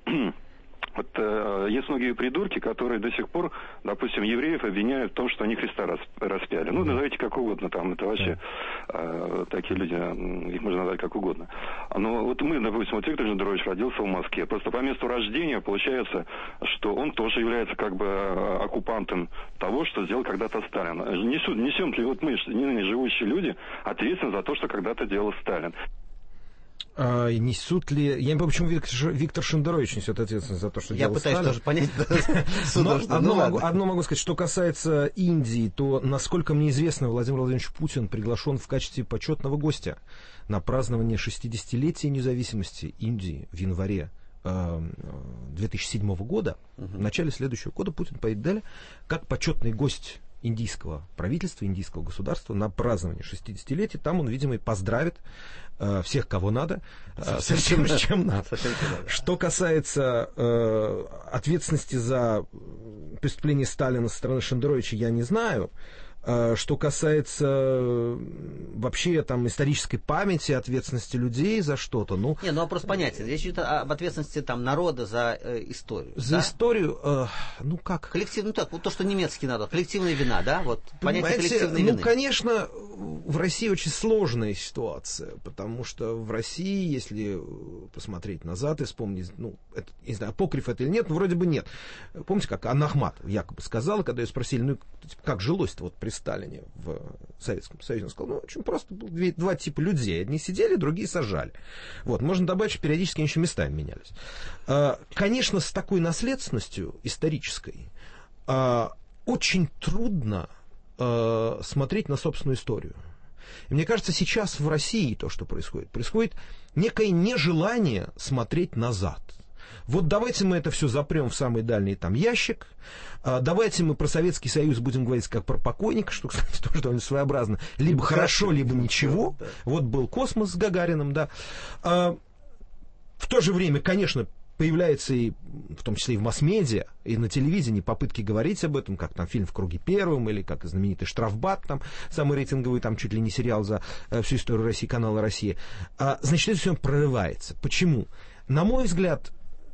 Вот есть многие придурки, которые до сих пор, допустим, евреев обвиняют в том, что они Христа распяли. Ну, назовите как угодно, там, это вообще такие люди, их можно назвать как угодно. Но вот мы, допустим, вот Виктор Шендерович родился в Москве. Просто по месту рождения получается, что он тоже является как бы оккупантом того, что сделал когда-то Сталин. Несем ли вот мы, ныне живущие люди, ответственность за то, что когда-то делал Сталин? Несут ли... Я не понимаю, почему Виктор Шендерович несет ответственность за то, что делал Сталин. Я пытаюсь тоже понять. Одно могу сказать, что касается Индии, то, насколько мне известно, Владимир Владимирович Путин приглашен в качестве почетного гостя на празднование 60-летия независимости Индии в январе 2007 года. В начале следующего года Путин поедет в Дели как почетный гость индийского правительства, индийского государства на празднование 60-летия. Там он, видимо, и поздравит всех, кого надо, со всем, с чем надо. Что касается ответственности за преступление Сталина со стороны Шендеровича, я не знаю. Что касается вообще там исторической памяти, ответственности людей за что-то, ну... Не, ну вопрос понятен. Речь идет об ответственности там народа за историю. За историю, ну как? Ну так, вот то, что немецкий народ, коллективная вина, да? Вот понятие коллективной вины. Ну, конечно, в России очень сложная ситуация, потому что в России, если посмотреть назад и вспомнить, ну, это, не знаю, апокриф это или нет, но вроде бы нет. Помните, как Анна Ахматова якобы сказала, когда ее спросили, ну, как жилось-то вот при Сталине в Советском Союзе, он сказал, ну, очень просто, было два типа людей. Одни сидели, другие сажали. Вот, можно добавить, что периодически они еще местами менялись. Конечно, с такой наследственностью исторической очень трудно смотреть на собственную историю. И мне кажется, сейчас в России то, что происходит некое нежелание смотреть назад. Вот давайте мы это все запрем в самый дальний там ящик. Давайте мы про Советский Союз будем говорить как про покойника, что, кстати, тоже довольно своеобразно. Либо хорошо, либо ничего. Вот был космос с Гагариным, да. В то же время, конечно, появляется и, в том числе и в масс-медиа, и на телевидении попытки говорить об этом, как там фильм «В круге первом», или как знаменитый «Штрафбат», там, самый рейтинговый, там, чуть ли не сериал за всю историю России, канала «Россия». Значит, это все прорывается. Почему? На мой взгляд,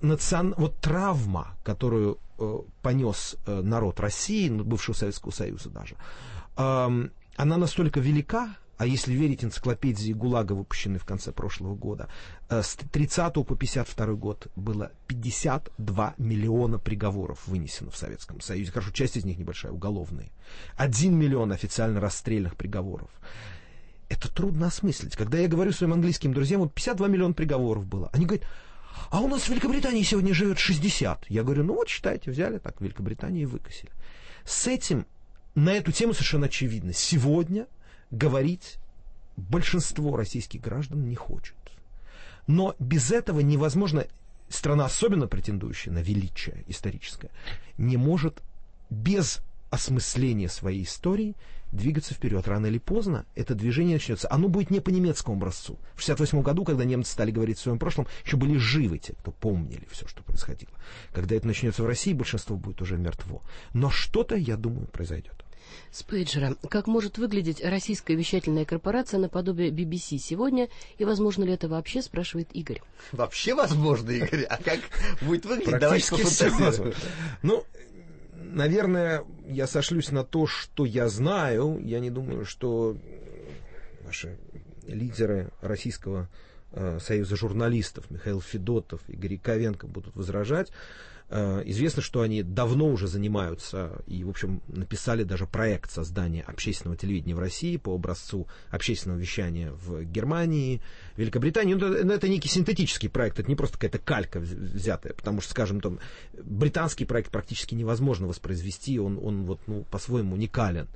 вот травма, которую понес народ России, бывшего Советского Союза даже, она настолько велика, а если верить энциклопедии ГУЛАГа, выпущенной в конце прошлого года, с 30 по 52 год было 52 миллиона приговоров вынесено в Советском Союзе. Хорошо, часть из них небольшая, уголовные. 1 миллион официально расстрельных приговоров. Это трудно осмыслить. Когда я говорю своим английским друзьям, вот 52 миллиона приговоров было. Они говорят, а у нас в Великобритании сегодня живет 60. Я говорю, ну вот считайте, взяли так, в Великобритании и выкосили. С этим, на эту тему совершенно очевидно. Сегодня говорить большинство российских граждан не хочет. Но без этого невозможно, страна, особенно претендующая на величие историческое, не может без осмысления своей истории двигаться вперед. Рано или поздно это движение начнется. Оно будет не по немецкому образцу. В 1968 году, когда немцы стали говорить в своем прошлом, еще были живы те, кто помнили все, что происходило. Когда это начнется в России, большинство будет уже мертво. Но что-то, я думаю, произойдет. С пейджера. Как может выглядеть российская вещательная корпорация наподобие BBC сегодня? И возможно ли это вообще, спрашивает Игорь. Вообще возможно, Игорь? А как будет выглядеть? Давайте пофантазируем. Ну, наверное, я сошлюсь на то, что я знаю. Я не думаю, что наши лидеры Российского союза журналистов Михаил Федотов и Игорь Яковенко будут возражать. Известно, что они давно уже занимаются и, в общем, написали даже проект создания общественного телевидения в России по образцу общественного вещания в Германии, Великобритании. Но это некий синтетический проект, это не просто какая-то калька взятая, потому что, скажем, там, британский проект практически невозможно воспроизвести, он вот, ну, по-своему уникален.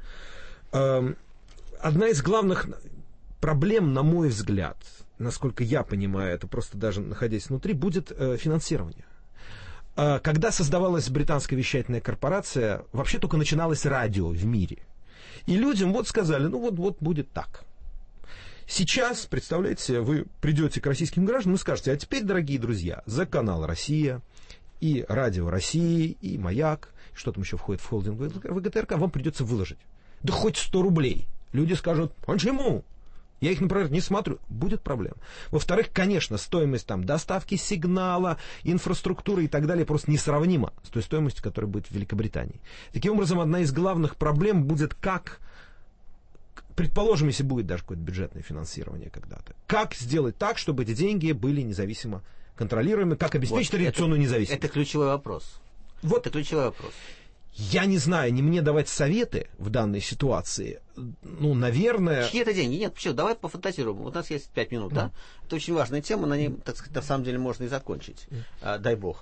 Одна из главных проблем, на мой взгляд, насколько я понимаю, это просто даже находясь внутри, будет финансирование. Когда создавалась британская вещательная корпорация, вообще только начиналось радио в мире. И людям вот сказали, ну вот будет так. Сейчас, представляете, вы придете к российским гражданам и скажете, а теперь, дорогие друзья, за канал «Россия» и радио России, и «Маяк», что там еще входит в холдинг ВГТРК, вам придется выложить. Да хоть 100 рублей. Люди скажут, почему? Я их, например, не смотрю. Будет проблема. Во-вторых, конечно, стоимость там доставки сигнала, инфраструктуры и так далее просто несравнима с той стоимостью, которая будет в Великобритании. Таким образом, одна из главных проблем будет, как, предположим, если будет даже какое-то бюджетное финансирование когда-то, как сделать так, чтобы эти деньги были независимо контролируемы, как обеспечить традиционную независимость. Это ключевой вопрос. Вот. Это ключевой вопрос. Я не знаю, не мне давать советы в данной ситуации. Ну, наверное... Чьи это деньги? Нет, почему? Давай пофантазируем. Вот у нас есть 5 минут, да? Это очень важная тема, на ней, так сказать, на самом деле можно и закончить. Дай бог.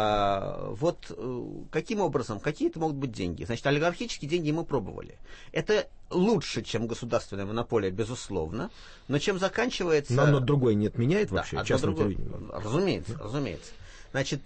Вот каким образом, какие это могут быть деньги? Значит, олигархические деньги мы пробовали. Это лучше, чем государственная монополия, безусловно. Но чем заканчивается... Но одно другое не отменяет вообще? Да, разумеется, разумеется. Значит,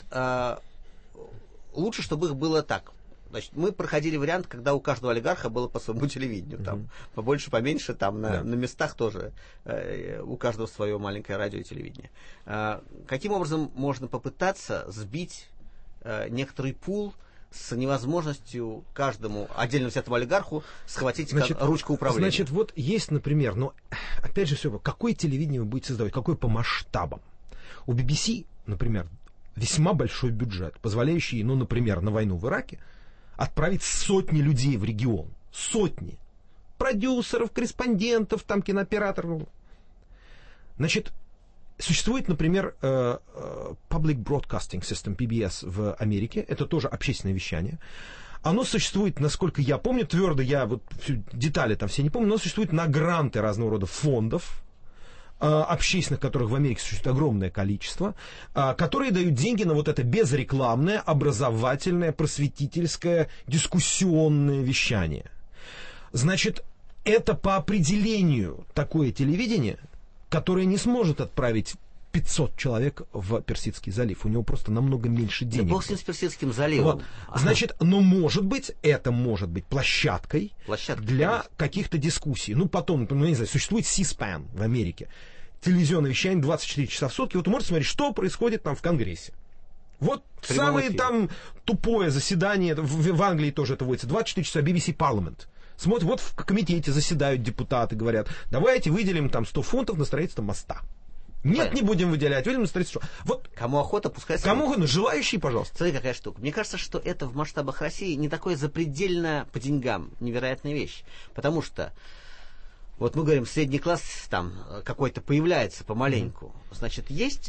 лучше, чтобы их было так. Значит, мы проходили вариант, когда у каждого олигарха было по своему телевидению. Там, побольше, поменьше, там на местах тоже у каждого свое маленькое радио и телевидение. Каким образом можно попытаться сбить некоторый пул с невозможностью каждому отдельно взятому олигарху схватить ручку управления? Значит, вот есть, например, но опять же все, какое телевидение вы будете создавать, какое по масштабам? У BBC, например, весьма большой бюджет, позволяющий, ну, например, на войну в Ираке отправить сотни людей в регион. Сотни. Продюсеров, корреспондентов, там, кинооператоров. Значит, существует, например, Public Broadcasting System, PBS в Америке. Это тоже общественное вещание. Оно существует, насколько я помню, твердо, я вот детали там все не помню, но существует на гранты разного рода фондов, общественных, которых в Америке существует огромное количество, которые дают деньги на вот это безрекламное, образовательное, просветительское, дискуссионное вещание. Значит, это по определению такое телевидение, которое не сможет отправить 500 человек в Персидский залив. У него просто намного меньше денег. Бог с ним, с Персидским заливом. Вот. Значит, но может быть, это может быть площадкой для каких-то дискуссий. Ну, потом, ну, не знаю, существует C-SPAN в Америке. Телевизионное вещание 24 часа в сутки. Вот вы можете смотреть, что происходит там в Конгрессе. Вот самое там тупое заседание, в Англии тоже это вводится, 24 часа BBC Parliament. Смотрят, вот в комитете заседают депутаты, говорят, давайте выделим там 100 фунтов на строительство моста. Нет, не будем выделять. Выделим строительство. Вот. Кому охота, пускай... Кому охота, желающие, пожалуйста. Смотри, какая штука. Мне кажется, что это в масштабах России не такое запредельно по деньгам невероятная вещь. Потому что, вот мы говорим, средний класс там какой-то появляется помаленьку. Значит, есть,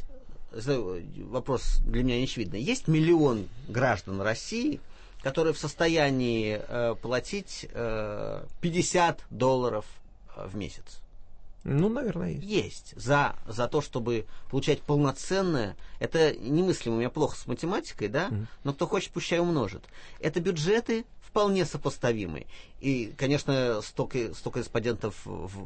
вопрос для меня не очевидный, есть миллион граждан России, которые в состоянии платить $50 в месяц. Ну, наверное, есть. Есть. За то, чтобы получать полноценное, это немыслимо, у меня плохо с математикой, да, но кто хочет, пущай умножит. Это бюджеты вполне сопоставимые. И, конечно, 100 корреспондентов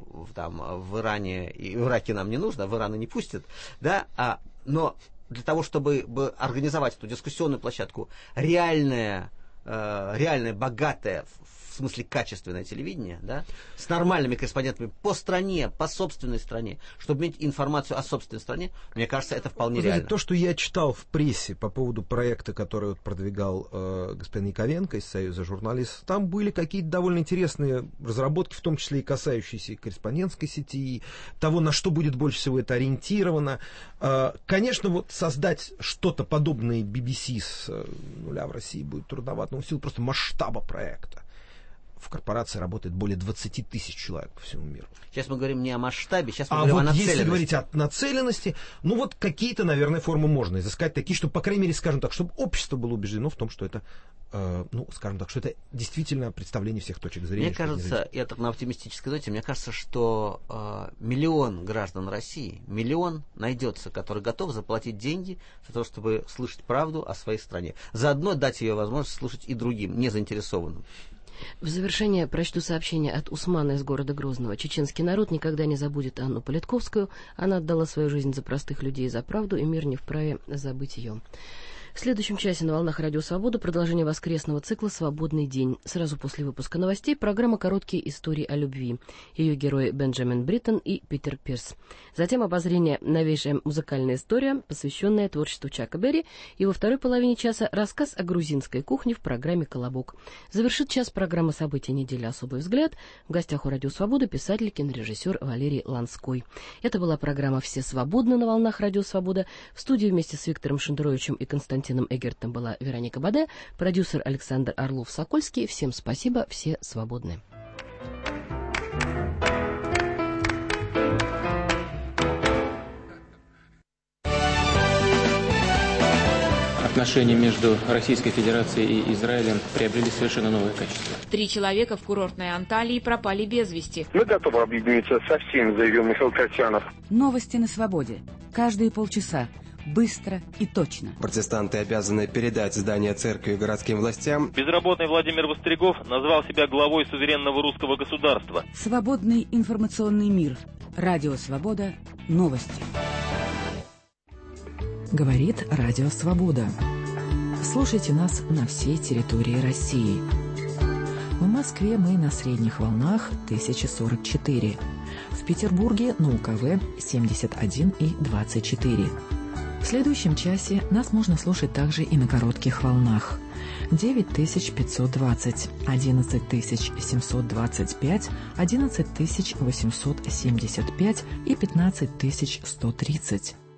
в Иране и в Ираке нам не нужно, в Иран не пустят, да, но для того, чтобы организовать эту дискуссионную площадку, реальное, богатое, в смысле качественное телевидение, да, с нормальными корреспондентами по стране, по собственной стране, чтобы иметь информацию о собственной стране, мне кажется, это вполне реально. То, что я читал в прессе по поводу проекта, который продвигал господин Яковенко из Союза журналистов, там были какие-то довольно интересные разработки, в том числе и касающиеся корреспондентской сети, того, на что будет больше всего это ориентировано. Конечно, вот создать что-то подобное BBC с нуля в России будет трудновато, но в силу просто масштаба проекта. В корпорации работает более 20 тысяч человек по всему миру. Сейчас мы говорим не о масштабе, сейчас мы говорим о нацеленности. Если говорить о нацеленности, ну вот какие-то, наверное, формы можно изыскать, такие, чтобы, по крайней мере, скажем так, чтобы общество было убеждено в том, что это, скажем так, что это действительно представление всех точек зрения. Мне кажется, это на оптимистической ноте, мне кажется, что миллион граждан России, найдется, который готов заплатить деньги за то, чтобы слышать правду о своей стране. Заодно дать ее возможность слушать и другим, незаинтересованным. В завершение прочту сообщение от Усмана из города Грозного. Чеченский народ никогда не забудет Анну Политковскую. Она отдала свою жизнь за простых людей и за правду, и мир не вправе забыть ее. В следующем часе на волнах Радио Свобода продолжение воскресного цикла «Свободный день». Сразу после выпуска новостей программа «Короткие истории о любви». Ее герои Бенджамин Бриттон и Питер Пирс. Затем обозрение «Новейшая музыкальная история», посвященная творчеству Чака Берри. И во второй половине часа рассказ о грузинской кухне в программе «Колобок». Завершит час программы «События недели. Особый взгляд». В гостях у Радио Свобода писатель, кинорежиссер Валерий Ланской. Это была программа «Все свободны» на волнах Радио Свобода. В студии вместе с Виктором Шендеровичем и Константином Эгертом была Вероника Баде, продюсер Александр Орлов-Сокольский. Всем спасибо, все свободны. Отношения между Российской Федерацией и Израилем приобрели совершенно новое качество. 3 человека в курортной Анталии пропали без вести. Мы готовы объединиться со всеми, заявил Михаил Картьянов. Новости на свободе. Каждые полчаса. Быстро и точно. Протестанты обязаны передать здание церкви городским властям. Безработный Владимир Востригов назвал себя главой суверенного русского государства. Свободный информационный мир. Радио Свобода. Новости. Говорит Радио Свобода. Слушайте нас на всей территории России. В Москве мы на средних волнах 1044. В Петербурге на УКВ 71 и 24. В следующем часе нас можно слушать также и на коротких волнах. 9520, 11725, 11875 и 15130.